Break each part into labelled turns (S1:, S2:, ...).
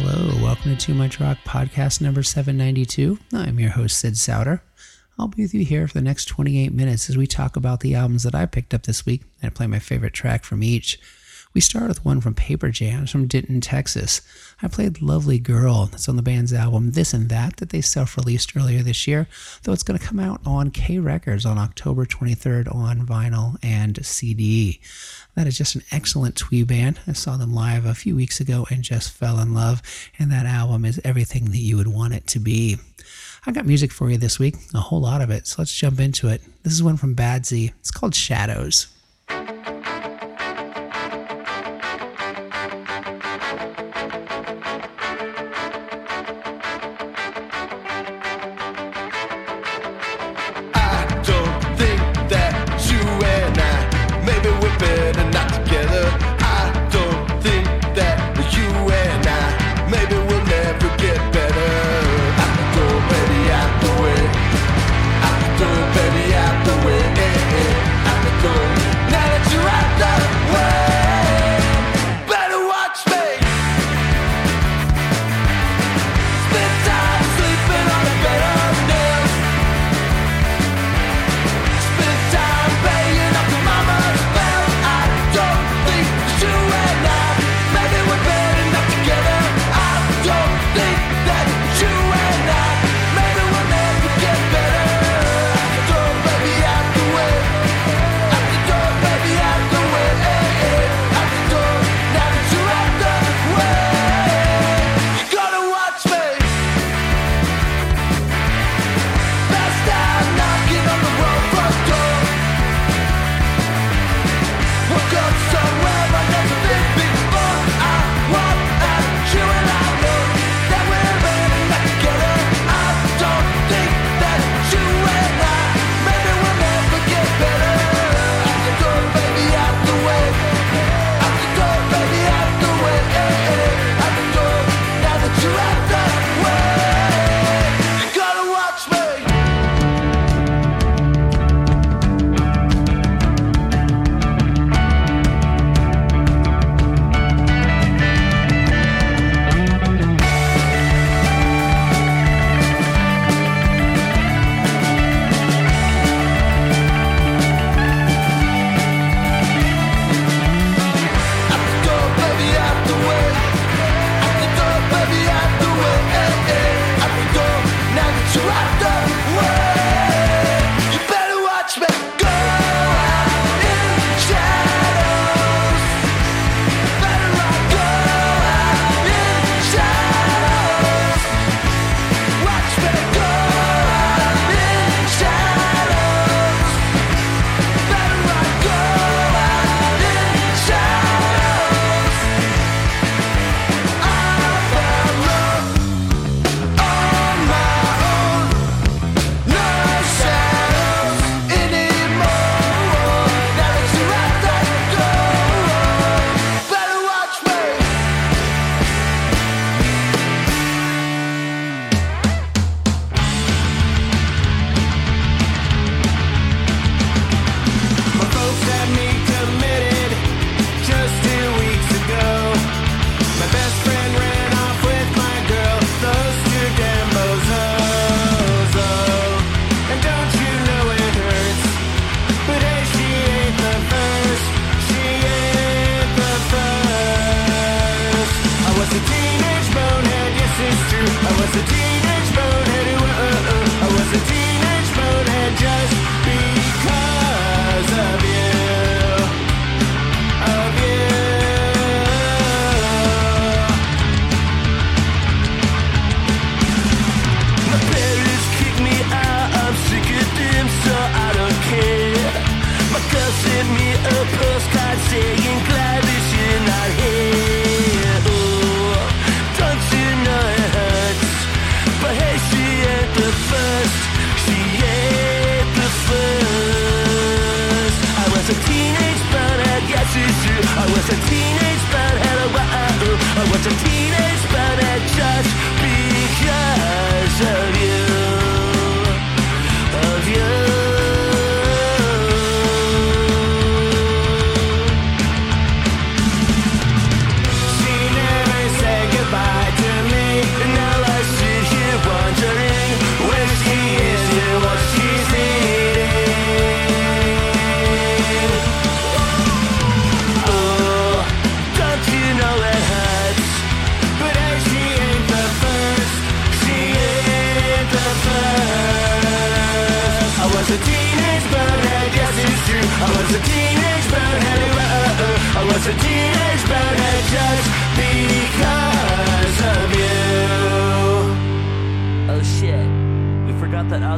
S1: Hello, welcome to Too Much Rock podcast number 792. I'm your host, Sid Souter. I'll be with you here for the next 28 minutes as we talk about the albums that I picked up this week and play my favorite track from each. We start with one from Paper Jams from Denton, Texas. I played Lovely Girl. That's on the band's album This and That they self-released earlier this year, though it's going to come out on K Records on October 23rd on vinyl and CD. That is just an excellent twee band. I saw them live a few weeks ago and just fell in love, and that album is everything that you would want it to be. I got music for you this week, a whole lot of it, so let's jump into it. This is one from Badsy. It's called Shadows.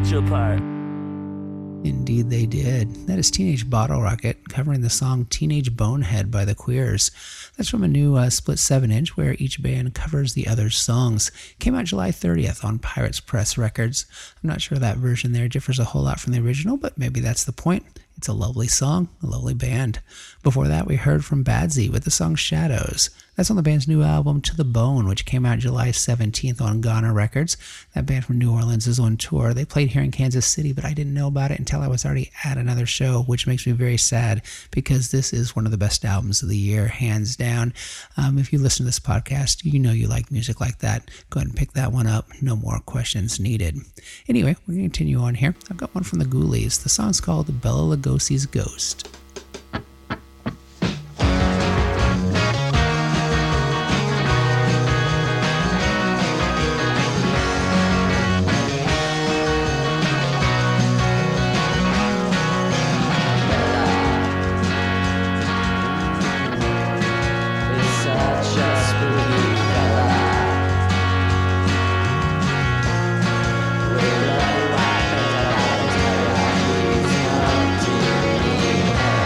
S2: want you apart.
S1: Indeed they did. That is Teenage Bottle Rocket covering the song Teenage Bonehead by the Queers. That's from a new split 7-inch where each band covers the other's songs. Came out July 30th on Pirates Press Records. I'm not sure that version there differs a whole lot from the original, but maybe that's the point. It's a lovely song, a lovely band. Before that, we heard from Badsy with the song Shadows. That's on the band's new album To the Bone, which came out July 17th on Ghana Records. That band from New Orleans is on tour. They played here in Kansas City, but I didn't know about it until I was already at another show, which makes me very sad because this is one of the best albums of the year, hands down. If you listen to this podcast, you know you like music like that. Go ahead and pick that one up. No more questions needed. Anyway, we're going to continue on here. I've got one from the Ghoulies. The song's called Bela Lugosi's Ghost.
S2: We're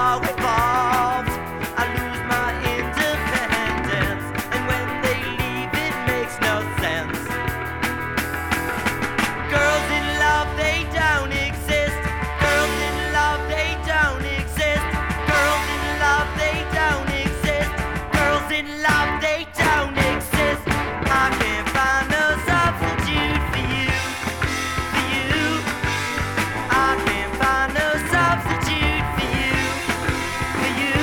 S2: how evolved. I lose my independence, and when they leave it makes no sense. Girls in love, they don't exist. Girls in love, they don't exist. Girls in love, they don't exist. Girls in love, they don't exist. I can't find no substitute for you, for you. I can't find no substitute for you, for you.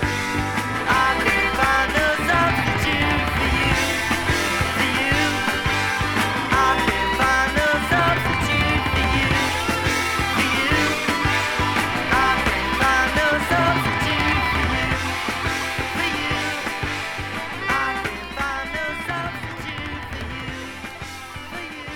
S2: I can't find no substitute for you, for you. I can't find no substitute for you, for you. I can't find no substitute for you, for you. I can't find no substitute for you, for you.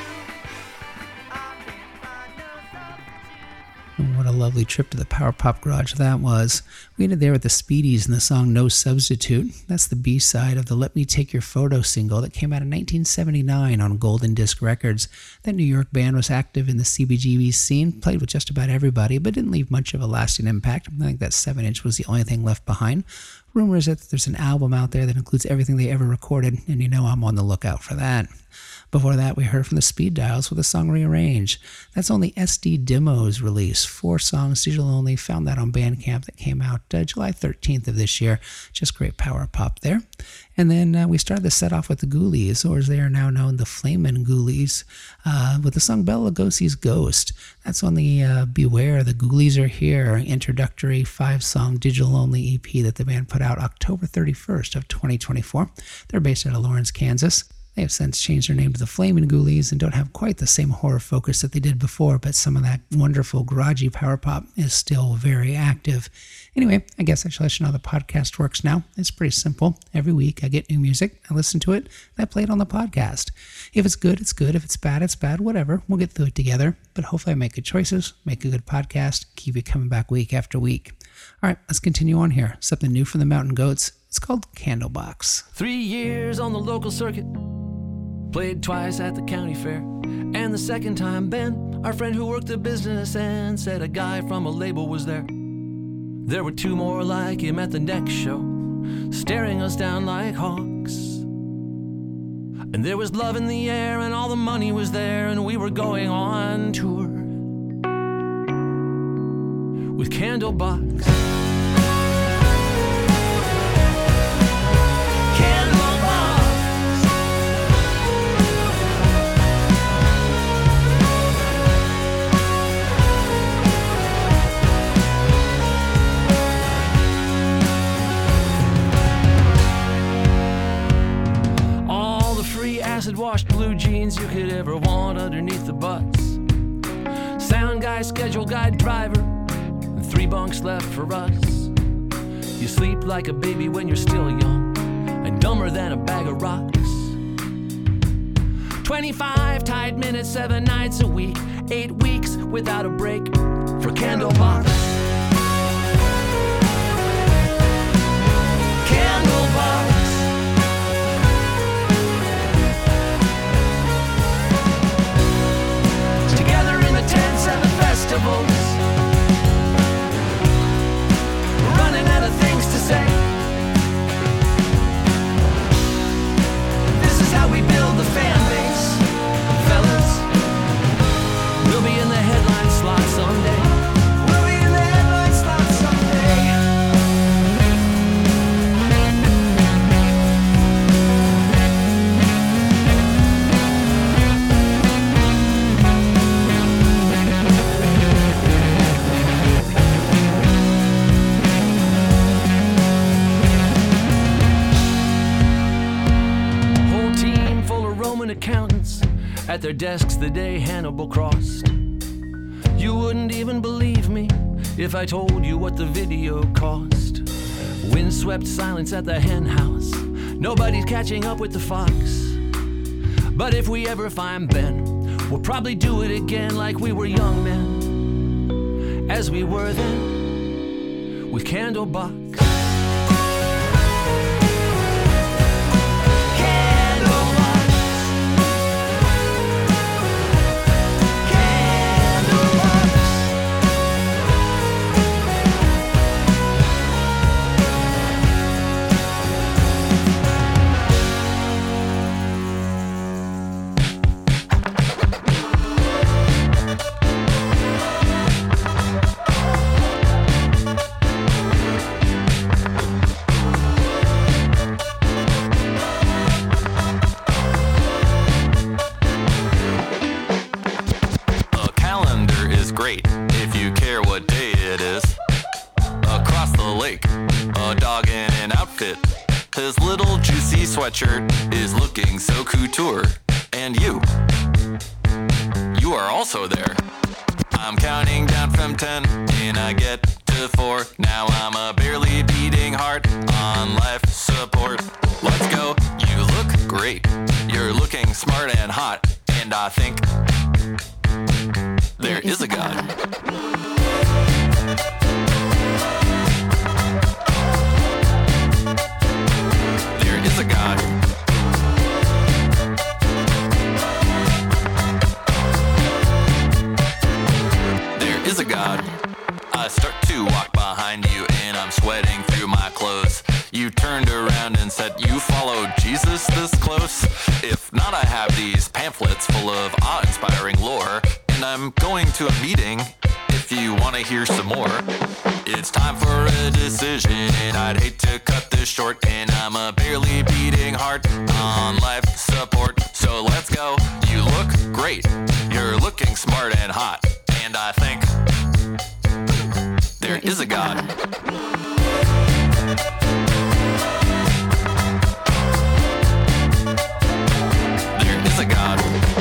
S2: I can't find no substitute.
S1: And what a lovely trip to the Power Pop Garage that was. We ended there with the Speedies and the song No Substitute. That's the B-side of the Let Me Take Your Photo single that came out in 1979 on Golden Disc Records. That New York band was active in the CBGB scene, played with just about everybody, but didn't leave much of a lasting impact. I think that 7-inch was the only thing left behind. Rumor is that there's an album out there that includes everything they ever recorded, and you know I'm on the lookout for that. Before that, we heard from the Speed Dials with the song Rearrange. That's on the SD Demos release. 4 songs, digital only. Found that on Bandcamp. That came out July 13th of this year. Just great power pop there. And then we started the set off with the Ghoulies, or as they are now known, the Flamin' Ghoulies, with the song Bela Lugosi's Ghost. That's on the Beware, the Ghoulies Are Here introductory 5-song digital-only EP that the band put out October 31st of 2024. They're based out of Lawrence, Kansas. They have since changed their name to the Flamin' Ghoulies and don't have quite the same horror focus that they did before, but some of that wonderful garagey power pop is still very active. Anyway, I guess I should let you know how the podcast works now. It's pretty simple. Every week I get new music, I listen to it, and I play it on the podcast. If it's good, it's good. If it's bad, it's bad. Whatever. We'll get through it together. But hopefully I make good choices, make a good podcast, keep you coming back week after week. All right, let's continue on here. Something new from the Mountain Goats. It's called Candlebox.
S3: 3 years on the local circuit, played twice at the county fair, and the second time Ben, our friend who worked the business and said a guy from a label was there. There were 2 more like him at the next show, staring us down like hawks. And there was love in the air and all the money was there, and we were going on tour with Candlebox. Acid-washed blue jeans you could ever want underneath the bus. Sound guy, schedule guy, driver, and 3 bunks left for us. You sleep like a baby when you're still young, and dumber than a bag of rocks. 25 tight minutes, 7 nights a week, 8 weeks without a break for Candlebox. Candlebox. Festivals, running out of things to say. This is how we build the fan base, fellas. We'll be in the headline slot someday. We'll be in the headline slot someday. Accountants at their desks the day Hannibal crossed. You wouldn't even believe me if I told you what the video cost. Windswept silence at the hen house. Nobody's catching up with the fox. But if we ever find Ben, we'll probably do it again like we were young men, as we were then, with Candlebox.
S4: his little juicy sweatshirt is looking so couture. And you are also there. I'm counting down from 10 and I get to 4. Now I'm a barely beating heart on life support. Let's go. You look great. You're looking smart and hot. And I think there is a God. There is a God. There is a God. I start to walk behind you and I'm sweating through my clothes. You turned around and said, you followed Jesus this close? If not, I have these pamphlets full of awe-inspiring lore, and I'm going to a meeting if you want to hear some more. It's time for a decision, and I'd hate to cut this short, and I'm a barely beating heart on life support. So let's go. You look great. You're looking smart and hot, and I think there is a God. There is a God.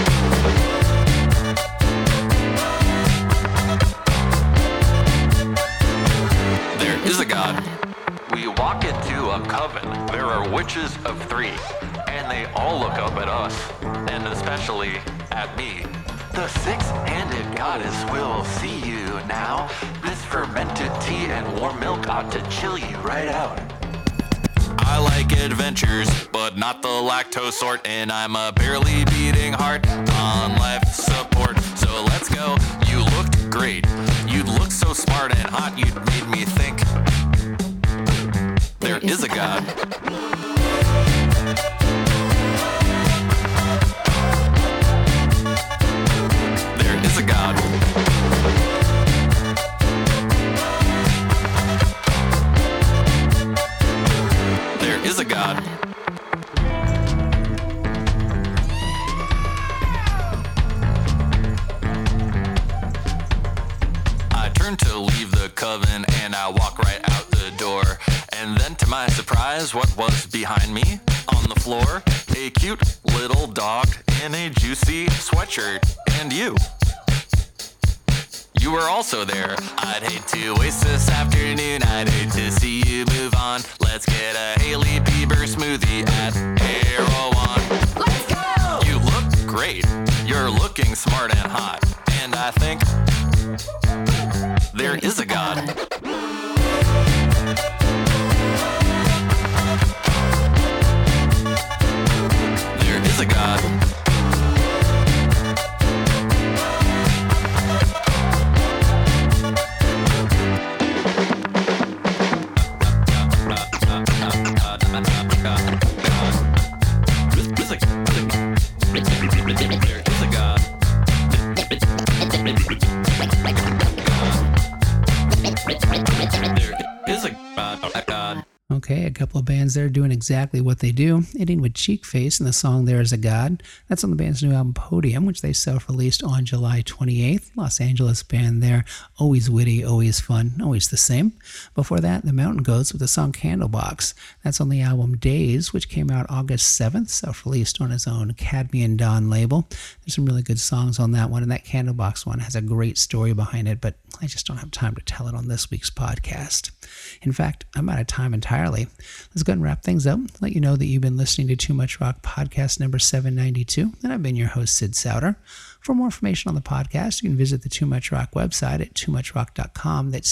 S4: There is a God. We walk into a coven. There are witches of 3, and they all look up at us, and especially at me. The 6-handed goddess will see you now. This fermented tea and warm milk ought to chill you right out. I like adventures, but not the lactose sort, and I'm a barely beating heart on life support. So let's go. You looked great. You look so smart and hot, you made me think there is a God. There is a God. There is a God. I turn to leave the coven and I walk right out the door. And then to my surprise, what was behind me on the floor? A cute little dog in a juicy sweatshirt. And you were also there. I'd hate to waste this afternoon. I'd hate to see you move on. Let's get a Hailey Bieber smoothie at Erewhon. Let's go! You look great. You're looking smart and hot. And I think there is a God. There is a God.
S1: Okay, a couple of bands there doing exactly what they do, ending with Cheekface and the song There Is a God. That's on the band's new album Podium, which they self-released on July 28th. Los Angeles band there, always witty, always fun, always the same. Before that, the Mountain Goats with the song Candlebox. That's on the album Days, which came out August 7th, self-released on his own Cadmian Dawn label. There's some really good songs on that one, and that Candlebox one has a great story behind it, but I just don't have time to tell it on this week's podcast. In fact, I'm out of time entirely. Let's go ahead and wrap things up. Let you know that you've been listening to Too Much Rock podcast number 792, and I've been your host, Sid Souter. For more information on the podcast, you can visit the Too Much Rock website at toomuchrock.com. That's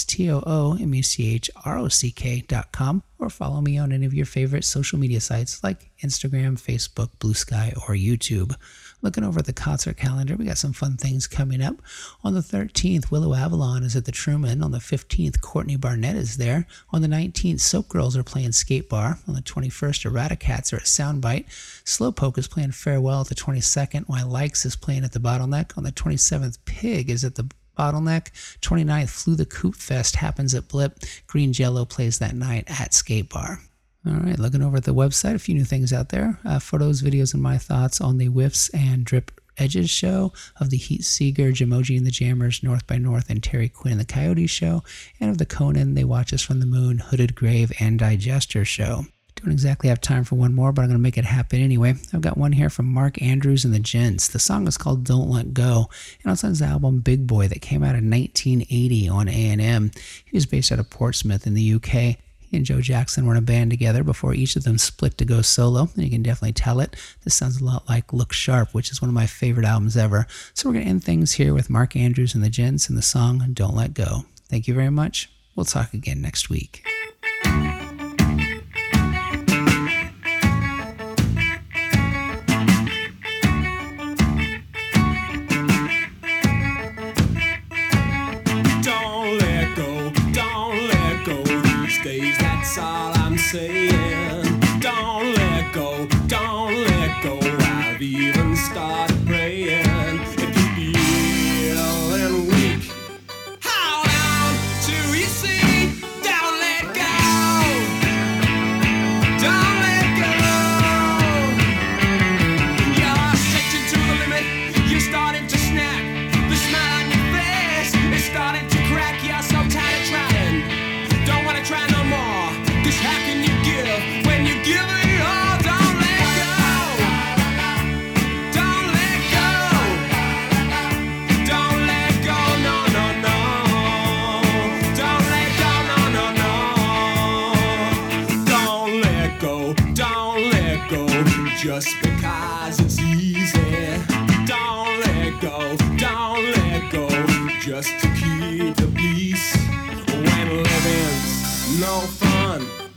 S1: TOOMUCHROCK.com, or follow me on any of your favorite social media sites like Instagram, Facebook, Blue Sky, or YouTube. Looking over at the concert calendar, we got some fun things coming up. On the 13th, Willow Avalon is at the Truman. On the 15th, Courtney Barnett is there. On the 19th, Soap Girls are playing Skate Bar. On the 21st, Eradicats are at Soundbite. Slowpoke is playing Farewell at the 22nd, while Likes is playing at the Bottleneck. On the 27th, Pig is at the Bottleneck. 29th, Flew the Coop Fest happens at Blip. Green Jello plays that night at Skate Bar. All right, looking over at the website, a few new things out there. Photos, videos, and my thoughts on the Whiffs and Drip Edges show, of the Heat Seeger, Jamoji and the Jammers, North by North, and Terry Quinn and the Coyotes show, and of the Conan, They Watch Us from the Moon, Hooded Grave, and Digester show. Don't exactly have time for one more, but I'm going to make it happen anyway. I've got one here from Mark Andrews and the Gents. The song is called Don't Let Go, and it's on his album Big Boy that came out in 1980 on A&M. He was based out of Portsmouth in the UK. He and Joe Jackson were in a band together before each of them split to go solo, and you can definitely tell it. This sounds a lot like Look Sharp, which is one of my favorite albums ever. So we're going to end things here with Mark Andrews and the Gents and the song Don't Let Go. Thank you very much. We'll talk again next week.
S5: That's all I'm saying. Don't let go, don't let go. I've even started praying. If you feeling weak, hold on till you see. Don't let go, don't let go. You're stretching to the limit. You're starting to snap. The smile on your face is starting to crack. You're so tired of trying. Don't wanna try no more. Cause how can you give when you give it all? Don't let go. Don't let go. Don't let go, no, no, no. Don't let go, no, no, no. Don't let go, don't let go. Just because it's easy. Don't let go, don't let go. Just to keep the peace when living's no fun.